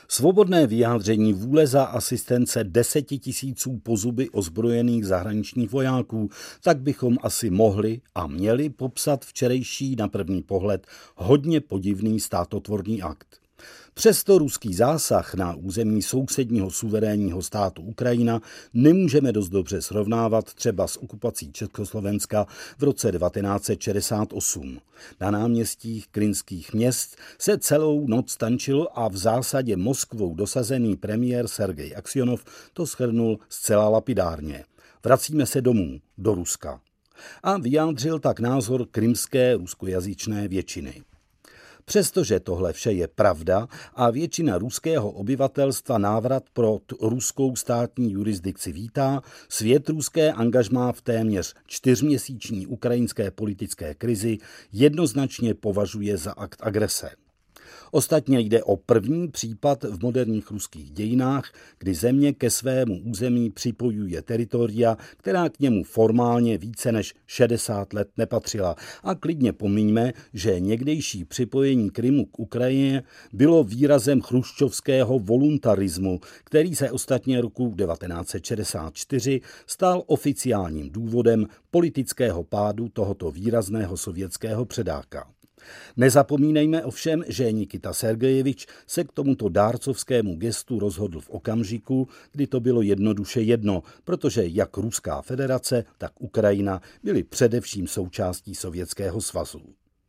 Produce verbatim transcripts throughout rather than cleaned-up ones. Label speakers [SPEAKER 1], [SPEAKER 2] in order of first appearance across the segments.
[SPEAKER 1] Svobodné vyjádření vůle za asistence deseti tisíců po zuby ozbrojených zahraničních vojáků, tak bychom asi mohli a měli popsat včerejší na první pohled hodně podivný státotvorný akt. Přesto ruský zásah na území sousedního suverénního státu Ukrajina nemůžeme dost dobře srovnávat třeba s okupací Československa v roce devatenáct set šedesát osm. Na náměstích krymských měst se celou noc tančilo a v zásadě Moskvou dosazený premiér Sergej Aksionov to shrnul zcela lapidárně. Vracíme se domů, do Ruska. A vyjádřil tak názor krymské ruskojazyčné většiny. Přestože tohle vše je pravda a většina ruského obyvatelstva návrat pro ruskou státní jurisdikci vítá, svět ruské angažmá v téměř čtyřměsíční ukrajinské politické krizi jednoznačně považuje za akt agrese. Ostatně jde o první případ v moderních ruských dějinách, kdy země ke svému území připojuje teritoria, která k němu formálně více než šedesát let nepatřila. A klidně pomiňme, že někdejší připojení Krymu k Ukrajině bylo výrazem chruščovského voluntarismu, který se ostatně roku devatenáct set šedesát čtyři stal oficiálním důvodem politického pádu tohoto výrazného sovětského předáka. Nezapomínejme ovšem, že Nikita Sergejevič se k tomuto dárcovskému gestu rozhodl v okamžiku, kdy to bylo jednoduše jedno, protože jak Ruská federace, tak Ukrajina byly především součástí Sovětského svazu.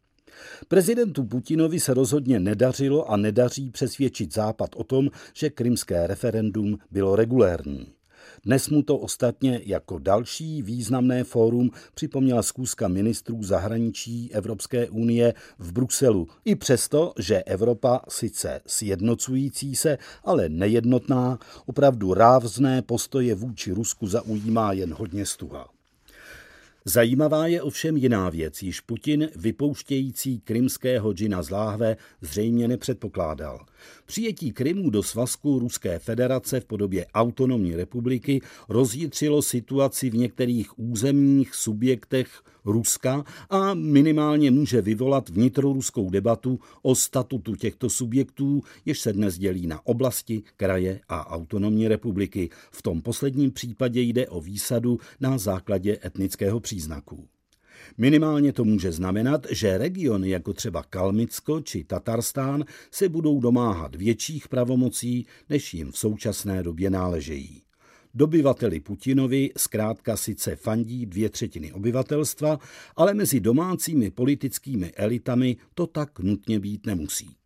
[SPEAKER 1] Prezidentu Putinovi se rozhodně nedařilo a nedaří přesvědčit Západ o tom, že krymské referendum bylo regulérní. Dnes mu to ostatně jako další významné fórum připomněla schůzka ministrů zahraničí Evropské unie v Bruselu. I přesto, že Evropa sice sjednocující se, ale nejednotná, opravdu rázné postoje vůči Rusku zaujímá jen hodně stuha. Zajímavá je ovšem jiná věc, již Putin, vypouštějící krymského džina z láhve, zřejmě nepředpokládal. Přijetí Krymu do svazku Ruské federace v podobě autonomní republiky rozjitřilo situaci v některých územních subjektech Ruska a minimálně může vyvolat vnitroruskou debatu o statutu těchto subjektů, jež se dnes dělí na oblasti, kraje a autonomní republiky. V tom posledním případě jde o výsadu na základě etnického příznaku. Minimálně to může znamenat, že regiony jako třeba Kalmycko či Tatarstán se budou domáhat větších pravomocí, než jim v současné době náležejí. Dobyvateli Putinovi zkrátka sice fandí dvě třetiny obyvatelstva, ale mezi domácími politickými elitami to tak nutně být nemusí.